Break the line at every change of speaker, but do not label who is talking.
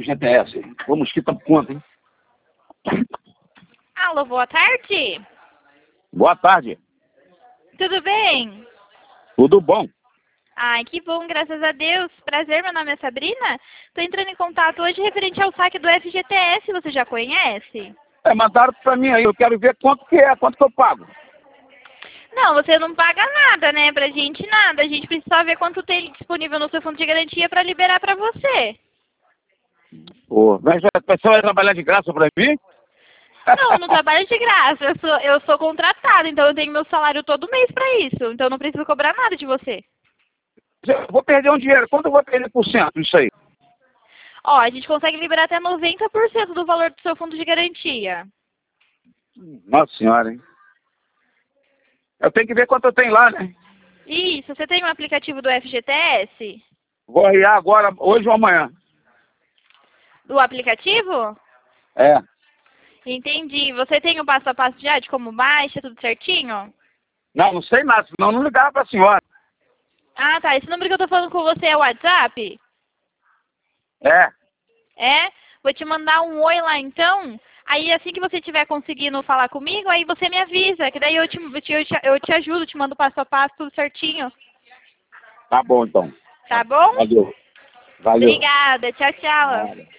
FGTS. O mosquito tá por conta, hein?
Alô, boa tarde.
Boa tarde.
Tudo bem?
Tudo bom?
Ai, que bom, graças a Deus. Prazer, meu nome é Sabrina. Estou entrando em contato hoje referente ao saque do FGTS. Você já conhece?
Mandaram pra mim aí. Eu quero ver quanto que é, quanto que eu pago.
Não, você não paga nada, né? Pra gente nada. A gente precisa ver quanto tem disponível no seu fundo de garantia para liberar para você.
Pô, mas a pessoa vai trabalhar de graça pra mim?
Não, eu não trabalho de graça. Eu sou contratada, então eu tenho meu salário todo mês para isso. Então eu não preciso cobrar nada de você.
Eu vou perder um dinheiro. Quanto eu vou perder por cento isso aí?
Ó, a gente consegue liberar até 90% do valor do seu fundo de garantia.
Nossa senhora, hein? Eu tenho que ver quanto eu tenho lá, né?
Isso, você tem um aplicativo do FGTS?
Vou arriar agora, hoje ou amanhã.
Do aplicativo?
É.
Entendi. Você tem o passo a passo já de como baixa, tudo certinho?
Não sei nada, senão eu não ligava pra senhora.
Ah, tá. Esse número que eu tô falando com você é o WhatsApp?
É.
É? Vou te mandar um oi lá então. Aí assim que você estiver conseguindo falar comigo, aí você me avisa, que daí eu te ajudo, te mando passo a passo, tudo certinho.
Tá bom, então.
Tá bom?
Valeu. Valeu.
Obrigada. Tchau, tchau.
Nada.